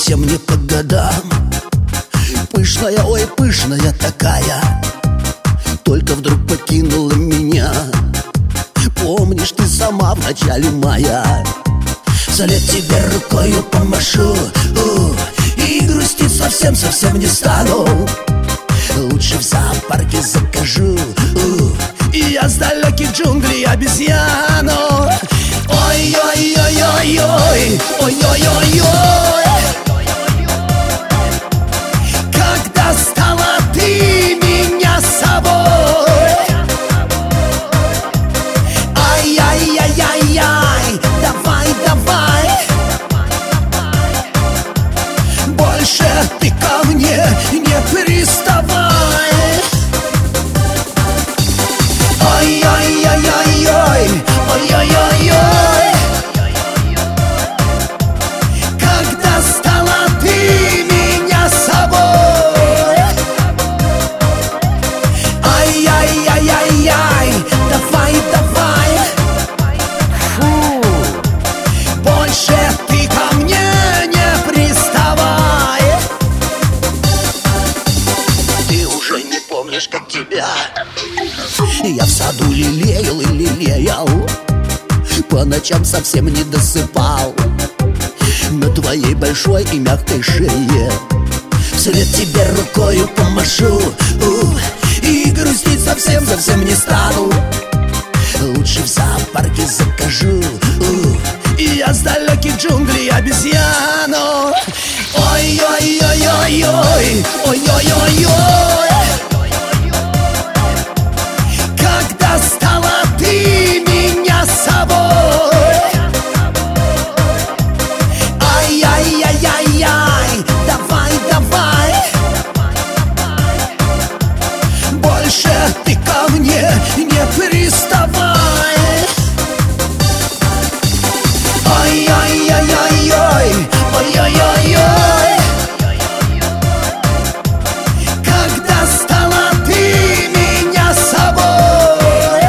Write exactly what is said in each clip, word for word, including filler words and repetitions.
совсем не по годам. Пышная, ой, пышная такая, только вдруг покинула меня. Помнишь, ты сама в начале мая. Вслед тебе рукою помашу, у, и грустить совсем-совсем не стану. Лучше в зоопарке закажу, у, и я с далеких джунглей обезьяну. Ой-ой-ой-ой-ой, ой-ой-ой-ой, когда стала ты меня собой. Ай-яй-яй-яй-яй, давай-давай, больше ты ко мне не приставай. Ой-ой-ой-ой-ой, ой-ой-ой-ой, когда стала ты меня собой. Ай-яй-яй-яй-яй, давай-давай, фу, больше ты ко мне не приставай. Ты уже не помнишь, как тебя я в саду лелеял и лелеял, по ночам совсем не досыпал на твоей большой и мягкой шее. Вслед тебе рукою помашу, у, и грустить совсем-совсем не стану. Лучше в зоопарке закажу, у, и я с далеких джунглей обезьяну. Ой-ой-ой-ой-ой, ой-ой-ой-ой, когда стала ты меня собой. Ай-яй-яй-яй-яй, давай-давай, больше ты ко мне не приставай. Ай-яй-яй-яй-яй, ой-ой-ой-ой, когда стала ты меня собой.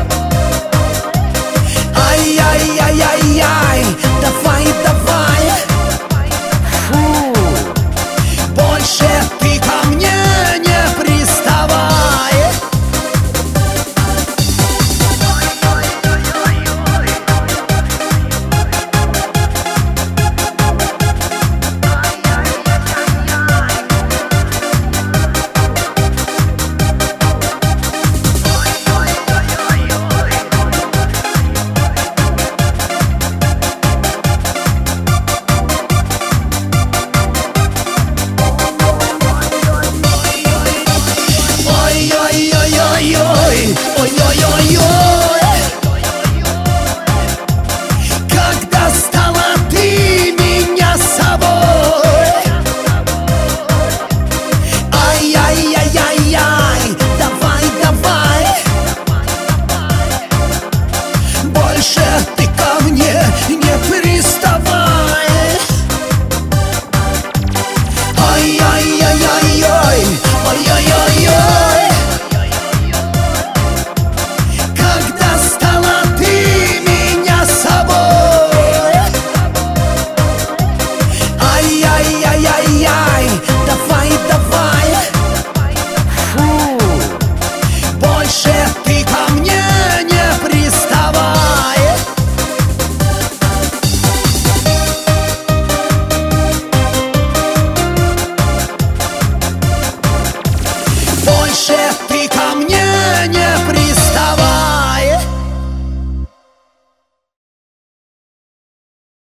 Ай-яй-яй-яй-яй, давай-давай, фу, больше ты ко мне не приставай. Ой-ой-ой-ой-ой, ой-ой-ой-ой, когда стала ты меня собой. Ай-яй-яй-яй-яй, давай-давай, больше ты ко мне не приставай. Ай-яй-яй-яй-яй, ой-ой-ой-ой, когда стала ты меня собой. Ай-яй-яй-яй-яй, давай-давай, фу, больше ты